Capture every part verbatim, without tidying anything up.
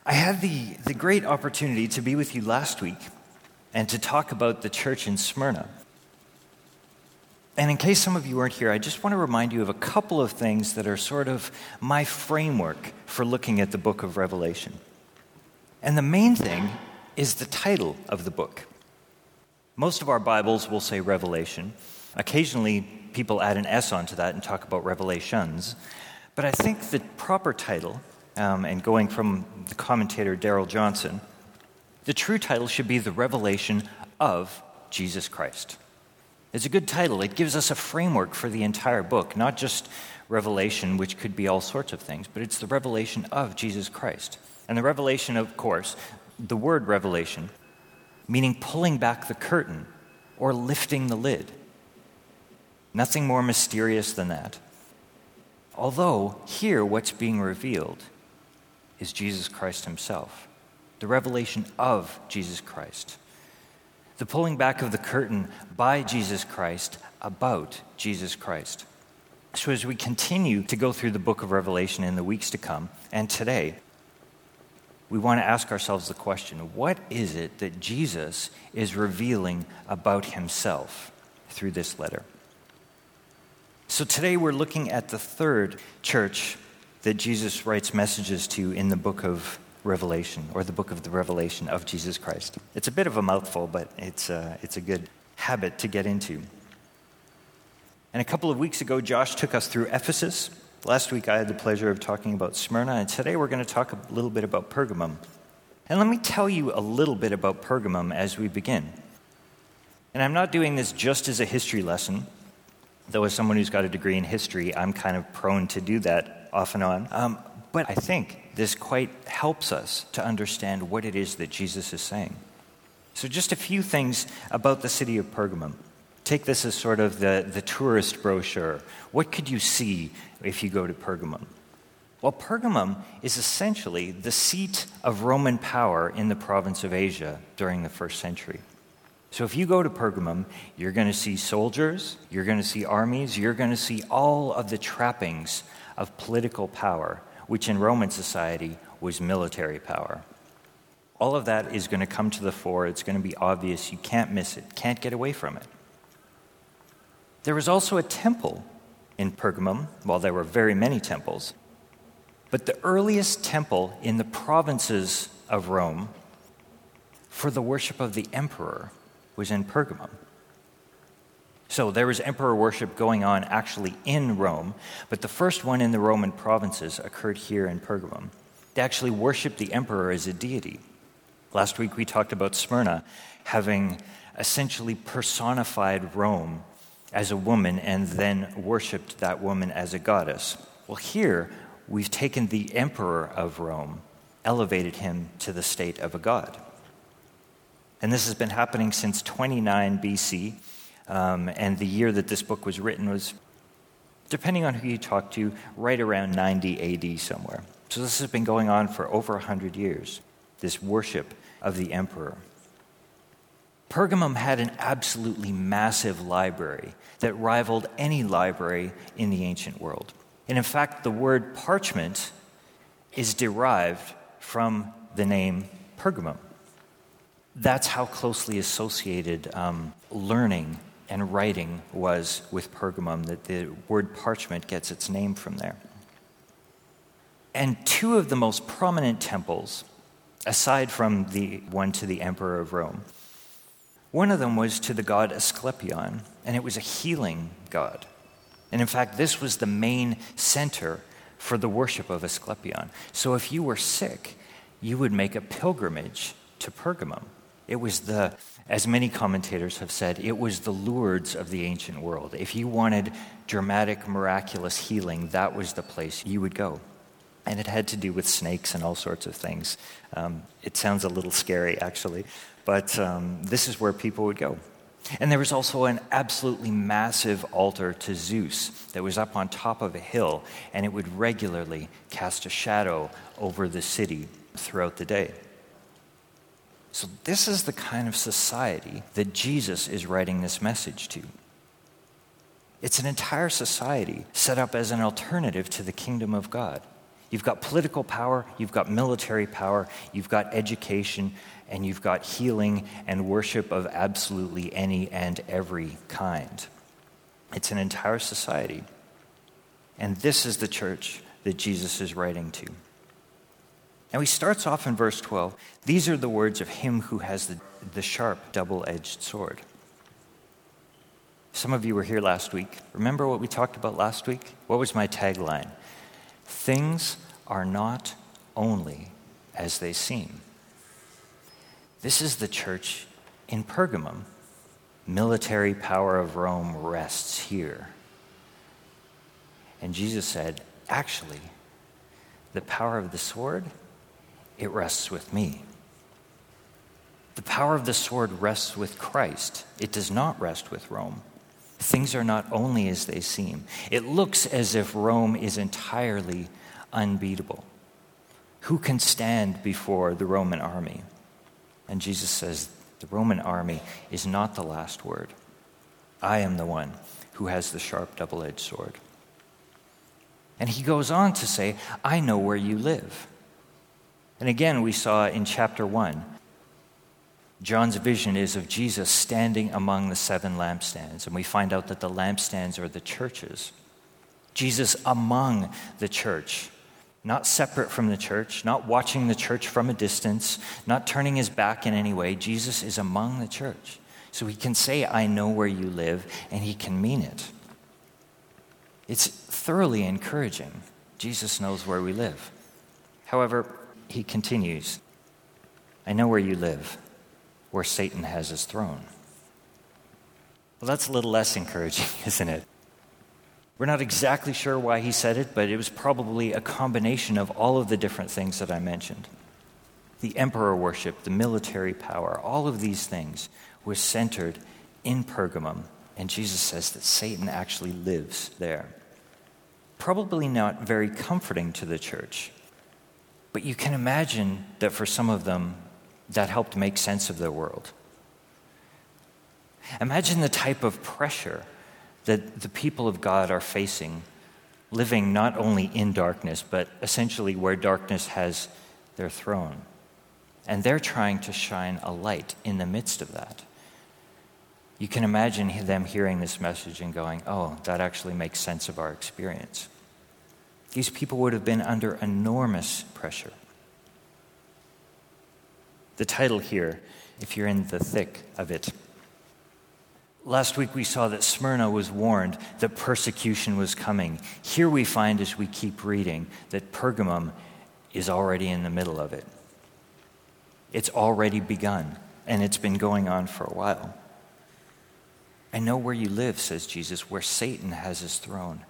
I had the, the great opportunity to be with you last week and to talk about the church in Smyrna. And in case some of you weren't here, I just want to remind you of a couple of things that are sort of my framework for looking at the book of Revelation. And the main thing is the title of the book. Most of our Bibles will say Revelation. Occasionally, people add an S onto that and talk about Revelations. But I think the proper title, um, and going from the commentator Darrell Johnson, the true title should be The Revelation of Jesus Christ. It's a good title. It gives us a framework for the entire book, not just Revelation, which could be all sorts of things, but it's the revelation of Jesus Christ. And the revelation, of course, the word revelation, meaning pulling back the curtain or lifting the lid. Nothing more mysterious than that. Although here what's being revealed is Jesus Christ himself, the revelation of Jesus Christ. The pulling back of the curtain by Jesus Christ about Jesus Christ. So as we continue to go through the book of Revelation in the weeks to come, and today, we want to ask ourselves the question, what is it that Jesus is revealing about himself through this letter? So today we're looking at the third church that Jesus writes messages to in the book of Revelation, or the book of the Revelation of Jesus Christ. It's a bit of a mouthful, but it's a, it's a good habit to get into. And a couple of weeks ago, Josh took us through Ephesus. Last week, I had the pleasure of talking about Smyrna, and today we're going to talk a little bit about Pergamum. And let me tell you a little bit about Pergamum as we begin. And I'm not doing this just as a history lesson, though as someone who's got a degree in history, I'm kind of prone to do that off and on. Um, but I think this quite helps us to understand what it is that Jesus is saying. So just a few things about the city of Pergamum. Take this as sort of the, the tourist brochure. What could you see if you go to Pergamum? Well, Pergamum is essentially the seat of Roman power in the province of Asia during the first century. So if you go to Pergamum, you're going to see soldiers, you're going to see armies, you're going to see all of the trappings of political power, which in Roman society was military power. All of that is going to come to the fore. It's going to be obvious. You can't miss it. Can't get away from it. There was also a temple in Pergamum. Well, there were very many temples. But the earliest temple in the provinces of Rome for the worship of the emperor was in Pergamum. So there was emperor worship going on actually in Rome, but the first one in the Roman provinces occurred here in Pergamum. They actually worshiped the emperor as a deity. Last week we talked about Smyrna having essentially personified Rome as a woman and then worshipped that woman as a goddess. Well, here we've taken the emperor of Rome, elevated him to the state of a god. And this has been happening since twenty-nine B C, um, and the year that this book was written was, depending on who you talk to, right around ninety A D somewhere. So this has been going on for over one hundred years, this worship of the emperor. Pergamum had an absolutely massive library that rivaled any library in the ancient world. And in fact, the word parchment is derived from the name Pergamum. That's how closely associated um, learning and writing was with Pergamum, that the word parchment gets its name from there. And two of the most prominent temples, aside from the one to the emperor of Rome, one of them was to the god Asclepion, and it was a healing god. And in fact, this was the main center for the worship of Asclepion. So if you were sick, you would make a pilgrimage to Pergamum. It was the, as many commentators have said, it was the Lourdes of the ancient world. If you wanted dramatic, miraculous healing, that was the place you would go. And it had to do with snakes and all sorts of things. Um, it sounds a little scary, actually, but um, this is where people would go. And there was also an absolutely massive altar to Zeus that was up on top of a hill, and it would regularly cast a shadow over the city throughout the day. So this is the kind of society that Jesus is writing this message to. It's an entire society set up as an alternative to the kingdom of God. You've got political power, you've got military power, you've got education, and you've got healing and worship of absolutely any and every kind. It's an entire society. And this is the church that Jesus is writing to. Now he starts off in verse twelve. These are the words of him who has the, the sharp, double-edged sword. Some of you were here last week. Remember what we talked about last week? What was my tagline? Things are not only as they seem. This is the church in Pergamum. Military power of Rome rests here. And Jesus said, actually, the power of the sword, it rests with me. The power of the sword rests with Christ. It does not rest with Rome. Things are not only as they seem. It looks as if Rome is entirely unbeatable. Who can stand before the Roman army? And Jesus says, the Roman army is not the last word. I am the one who has the sharp double-edged sword. And he goes on to say, I know where you live. And again, we saw in chapter one, John's vision is of Jesus standing among the seven lampstands. And we find out that the lampstands are the churches. Jesus among the church, not separate from the church, not watching the church from a distance, not turning his back in any way. Jesus is among the church. So he can say, I know where you live, and he can mean it. It's thoroughly encouraging. Jesus knows where we live. However, he continues, I know where you live, where Satan has his throne. Well, that's a little less encouraging, isn't it? We're not exactly sure why he said it, but it was probably a combination of all of the different things that I mentioned. The emperor worship, the military power, all of these things were centered in Pergamum, and Jesus says that Satan actually lives there. Probably not very comforting to the church, but you can imagine that for some of them, that helped make sense of their world. Imagine the type of pressure that the people of God are facing, living not only in darkness, but essentially where darkness has their throne. And they're trying to shine a light in the midst of that. You can imagine them hearing this message and going, oh, that actually makes sense of our experience. These people would have been under enormous pressure. The title here, if you're in the thick of it. Last week we saw that Smyrna was warned that persecution was coming. Here we find, as we keep reading, that Pergamum is already in the middle of it. It's already begun, and it's been going on for a while. I know where you live, says Jesus, where Satan has his throne.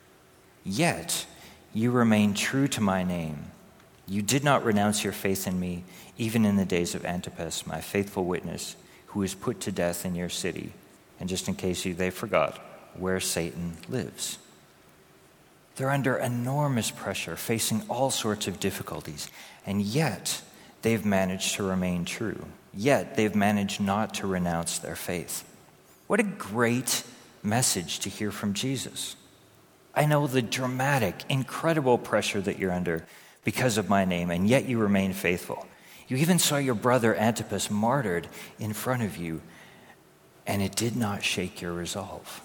Yet you remain true to my name. You did not renounce your faith in me, even in the days of Antipas, my faithful witness, who was put to death in your city. And just in case you, they forgot, where Satan lives. They're under enormous pressure, facing all sorts of difficulties, and yet they've managed to remain true. Yet they've managed not to renounce their faith. What a great message to hear from Jesus. I know the dramatic, incredible pressure that you're under because of my name, and yet you remain faithful. You even saw your brother Antipas martyred in front of you, and it did not shake your resolve.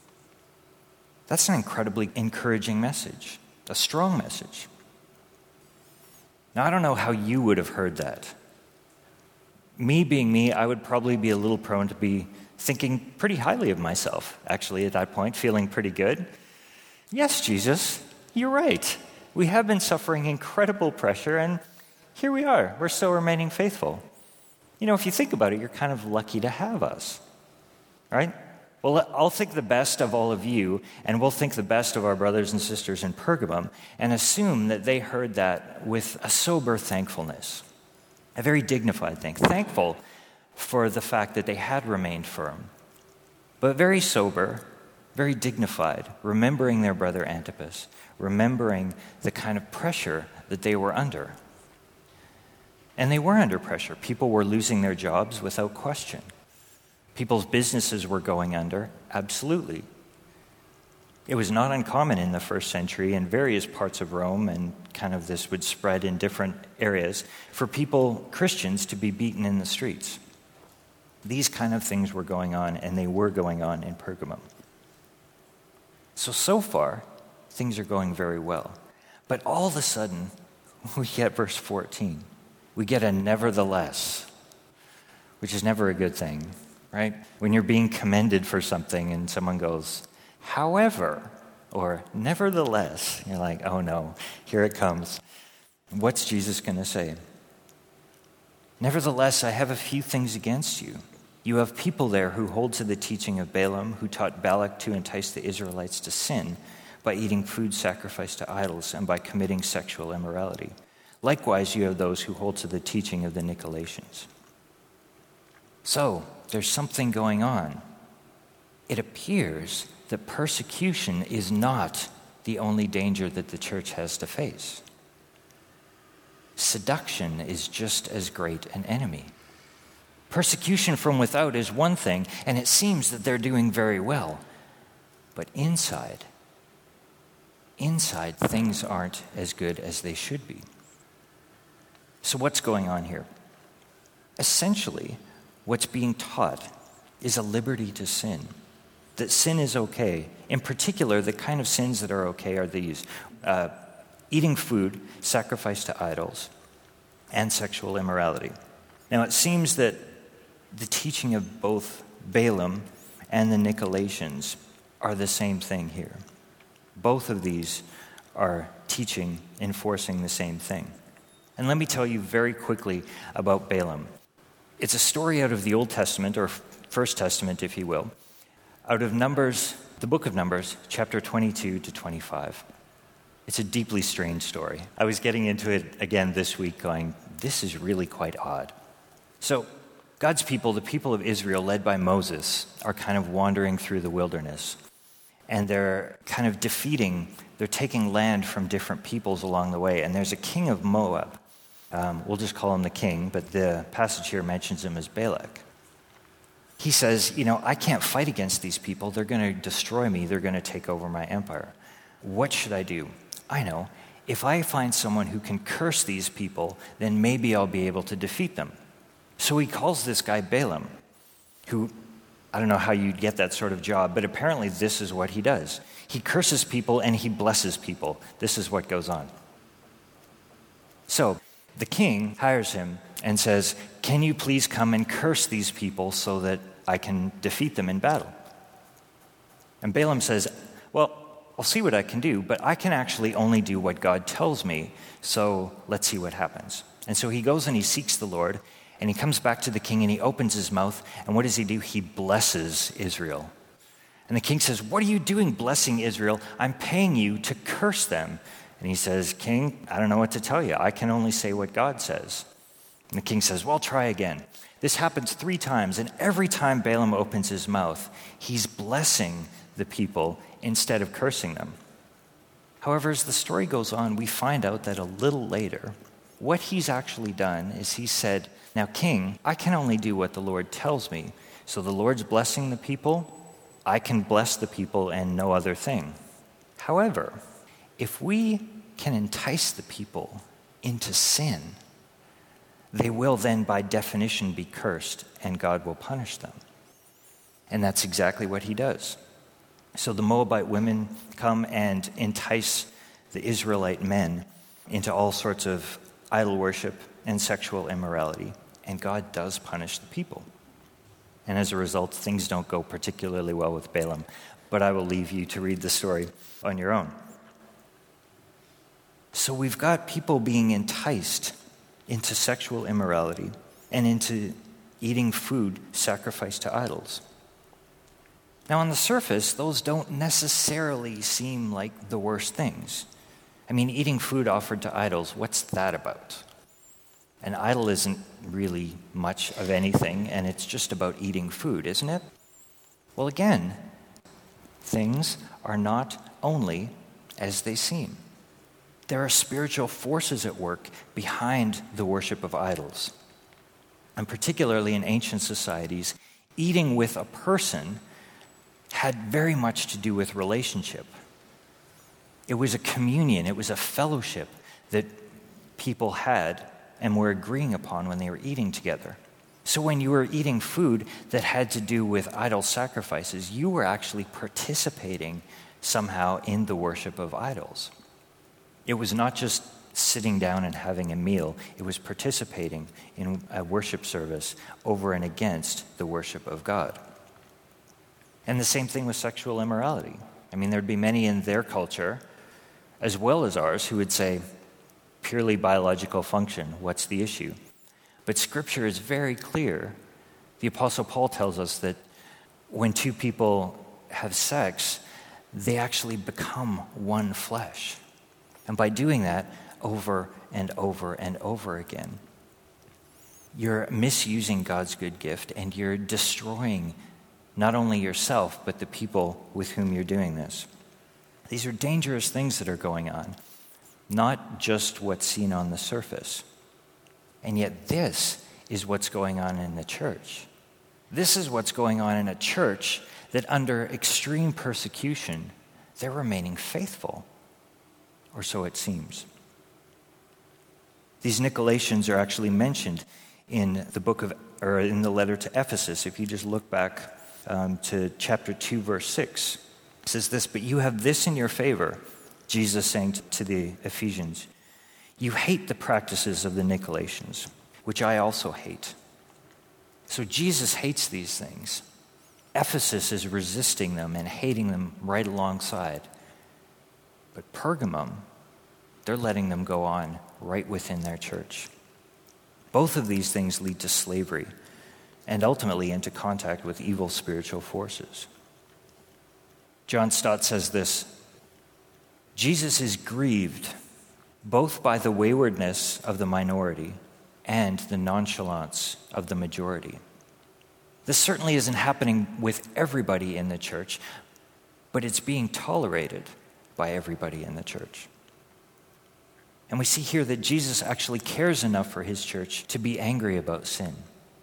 That's an incredibly encouraging message, a strong message. Now, I don't know how you would have heard that. Me being me, I would probably be a little prone to be thinking pretty highly of myself, actually, at that point, feeling pretty good. Yes, Jesus, you're right. We have been suffering incredible pressure, and here we are. We're still remaining faithful. You know, if you think about it, you're kind of lucky to have us. Right? Well, I'll think the best of all of you, and we'll think the best of our brothers and sisters in Pergamum, and assume that they heard that with a sober thankfulness, a very dignified thing, thankful for the fact that they had remained firm, but very sober, very dignified, remembering their brother Antipas, remembering the kind of pressure that they were under. And they were under pressure. People were losing their jobs without question. People's businesses were going under, absolutely. It was not uncommon in the first century in various parts of Rome, and kind of this would spread in different areas, for people, Christians, to be beaten in the streets. These kind of things were going on, and they were going on in Pergamum. So, so far, things are going very well. But all of a sudden, we get verse fourteen. We get a nevertheless, which is never a good thing, right? When you're being commended for something and someone goes, however, or nevertheless, you're like, oh no, here it comes. What's Jesus going to say? Nevertheless, I have a few things against you. You have people there who hold to the teaching of Balaam, who taught Balak to entice the Israelites to sin by eating food sacrificed to idols and by committing sexual immorality. Likewise, you have those who hold to the teaching of the Nicolaitans. So, there's something going on. It appears that persecution is not the only danger that the church has to face. Seduction is just as great an enemy. Persecution from without is one thing, and it seems that they're doing very well. But inside, inside, things aren't as good as they should be. So what's going on here? Essentially, what's being taught is a liberty to sin. That sin is okay. In particular, the kind of sins that are okay are these. Uh, eating food sacrificed to idols and sexual immorality. Now, it seems that the teaching of both Balaam and the Nicolaitans are the same thing here. Both of these are teaching, enforcing the same thing. And let me tell you very quickly about Balaam. It's a story out of the Old Testament, or First Testament, if you will, out of Numbers, the book of Numbers, chapter twenty-two to twenty-five. It's a deeply strange story. I was getting into it again this week going, this is really quite odd. So, God's people, the people of Israel, led by Moses, are kind of wandering through the wilderness. And they're kind of defeating, they're taking land from different peoples along the way. And there's a king of Moab. Um, we'll just call him the king, but the passage here mentions him as Balak. He says, you know, I can't fight against these people. They're going to destroy me. They're going to take over my empire. What should I do? I know. If I find someone who can curse these people, then maybe I'll be able to defeat them. So he calls this guy Balaam, who, I don't know how you'd get that sort of job, but apparently this is what he does. He curses people and he blesses people. This is what goes on. So the king hires him and says, can you please come and curse these people so that I can defeat them in battle? And Balaam says, well, I'll see what I can do, but I can actually only do what God tells me, so let's see what happens. And so he goes and he seeks the Lord, and he comes back to the king and he opens his mouth, and what does he do? He blesses Israel. And the king says, what are you doing blessing Israel? I'm paying you to curse them. And he says, King, I don't know what to tell you. I can only say what God says. And the king says, well, try again. This happens three times, and every time Balaam opens his mouth, he's blessing the people instead of cursing them. However, as the story goes on, we find out that a little later, what he's actually done is he said, now, king, I can only do what the Lord tells me. So the Lord's blessing the people, I can bless the people and no other thing. However, if we can entice the people into sin, they will then by definition be cursed and God will punish them. And that's exactly what he does. So the Moabite women come and entice the Israelite men into all sorts of idol worship and sexual immorality, and God does punish the people. And as a result, things don't go particularly well with Balaam, but I will leave you to read the story on your own. So we've got people being enticed into sexual immorality and into eating food sacrificed to idols. Now, on the surface, those don't necessarily seem like the worst things. I mean, eating food offered to idols, what's that about? An idol isn't really much of anything, and it's just about eating food, isn't it? Well, again, things are not only as they seem. There are spiritual forces at work behind the worship of idols. And particularly in ancient societies, eating with a person had very much to do with relationship. It was a communion, it was a fellowship that people had and were agreeing upon when they were eating together. So when you were eating food that had to do with idol sacrifices, you were actually participating somehow in the worship of idols. It was not just sitting down and having a meal, it was participating in a worship service over and against the worship of God. And the same thing with sexual immorality. I mean, there'd be many in their culture, as well as ours, who would say, purely biological function, what's the issue? But Scripture is very clear. The Apostle Paul tells us that when two people have sex, they actually become one flesh. And by doing that over and over and over again, you're misusing God's good gift and you're destroying not only yourself, but the people with whom you're doing this. These are dangerous things that are going on, not just what's seen on the surface. And yet this is what's going on in the church. This is what's going on in a church that under extreme persecution, they're remaining faithful, or so it seems. These Nicolaitans are actually mentioned in the book of, or in the letter to Ephesus. If you just look back um, to chapter two, verse six, it says this, "But you have this in your favor," Jesus saying to, to the Ephesians, "You hate the practices of the Nicolaitans, which I also hate." So Jesus hates these things. Ephesus is resisting them and hating them right alongside. But Pergamum, they're letting them go on right within their church. Both of these things lead to slavery and ultimately into contact with evil spiritual forces. John Stott says this, "Jesus is grieved both by the waywardness of the minority and the nonchalance of the majority." This certainly isn't happening with everybody in the church, but it's being tolerated by everybody in the church. And we see here that Jesus actually cares enough for his church to be angry about sin.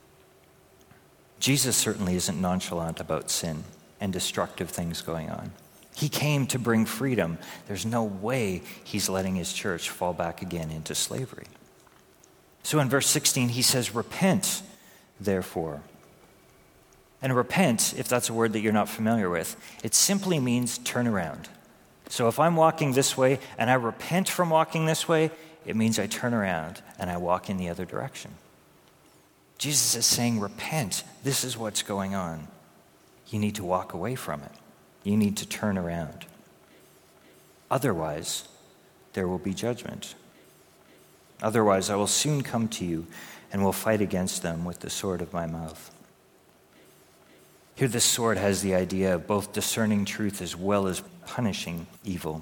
Jesus certainly isn't nonchalant about sin and destructive things going on. He came to bring freedom. There's no way he's letting his church fall back again into slavery. So in verse sixteen, he says, "Repent, therefore." And repent, if that's a word that you're not familiar with, it simply means turn around. So if I'm walking this way and I repent from walking this way, it means I turn around and I walk in the other direction. Jesus is saying, repent. This is what's going on. You need to walk away from it. You need to turn around. Otherwise, there will be judgment. Otherwise, I will soon come to you and will fight against them with the sword of my mouth. Here, this sword has the idea of both discerning truth as well as punishing evil.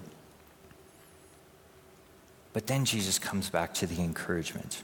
But then Jesus comes back to the encouragement.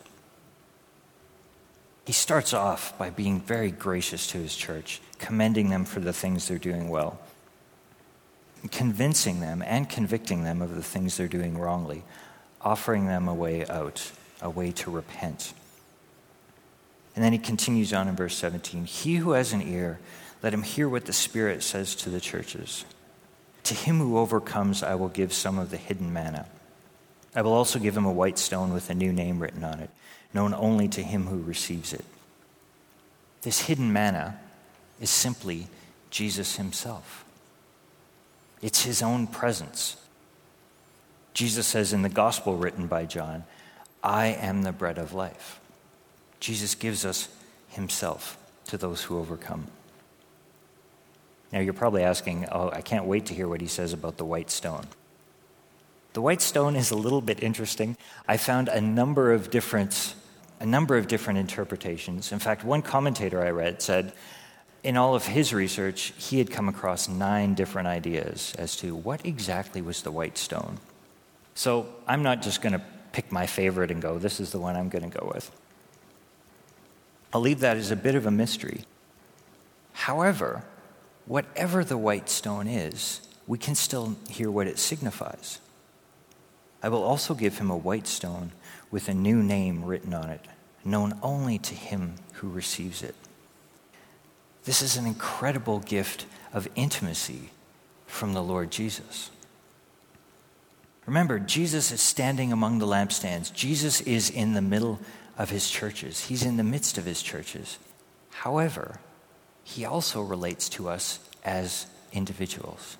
He starts off by being very gracious to his church, commending them for the things they're doing well, convincing them and convicting them of the things they're doing wrongly, offering them a way out, a way to repent. And then he continues on in verse seventeen, "He who has an ear, let him hear what the Spirit says to the churches. To him who overcomes, I will give some of the hidden manna. I will also give him a white stone with a new name written on it, known only to him who receives it." This hidden manna is simply Jesus himself. It's his own presence. Jesus says in the gospel written by John, "I am the bread of life." Jesus gives us himself to those who overcome. Now you're probably asking, oh, I can't wait to hear what he says about the white stone. The white stone is a little bit interesting. I found a number of different, a number of different interpretations. In fact, one commentator I read said, in all of his research, he had come across nine different ideas as to what exactly was the white stone. So I'm not just going to pick my favorite and go, this is the one I'm going to go with. I'll leave that as a bit of a mystery. However, whatever the white stone is, we can still hear what it signifies. I will also give him a white stone with a new name written on it, known only to him who receives it. This is an incredible gift of intimacy from the Lord Jesus. Remember, Jesus is standing among the lampstands. Jesus is in the middle of his churches. He's in the midst of his churches. However, he also relates to us as individuals.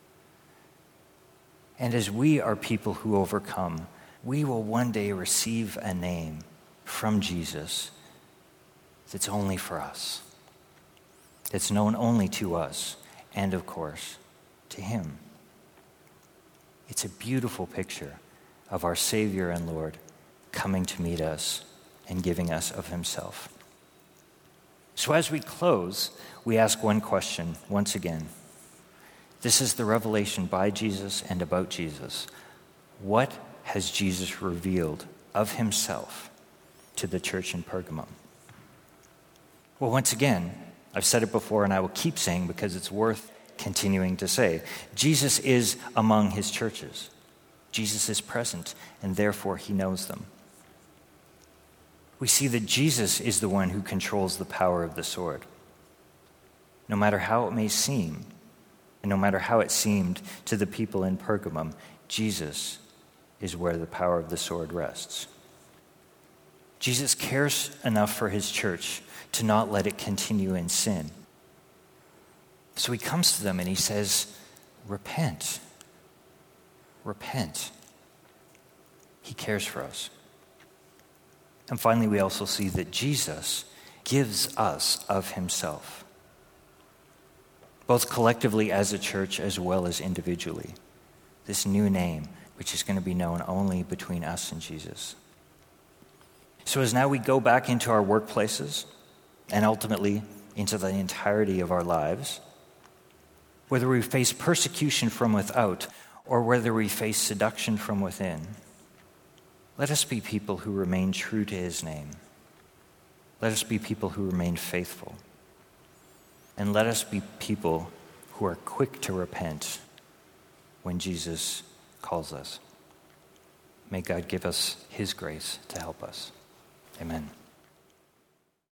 And as we are people who overcome, we will one day receive a name from Jesus that's only for us, that's known only to us, and of course, to him. It's a beautiful picture of our Savior and Lord coming to meet us and giving us of himself. So as we close, we ask one question once again. This is the revelation by Jesus and about Jesus. What has Jesus revealed of himself to the church in Pergamum? Well, once again, I've said it before and I will keep saying because it's worth continuing to say. Jesus is among his churches. Jesus is present, and therefore he knows them. We see that Jesus is the one who controls the power of the sword. No matter how it may seem, and no matter how it seemed to the people in Pergamum, Jesus is where the power of the sword rests. Jesus cares enough for his church to not let it continue in sin. So he comes to them and he says, repent. Repent. He cares for us. And finally, we also see that Jesus gives us of himself, both collectively as a church as well as individually. This new name, which is going to be known only between us and Jesus. So as now we go back into our workplaces and ultimately into the entirety of our lives, whether we face persecution from without or whether we face seduction from within, let us be people who remain true to his name. Let us be people who remain faithful. And let us be people who are quick to repent when Jesus calls us. May God give us his grace to help us. Amen.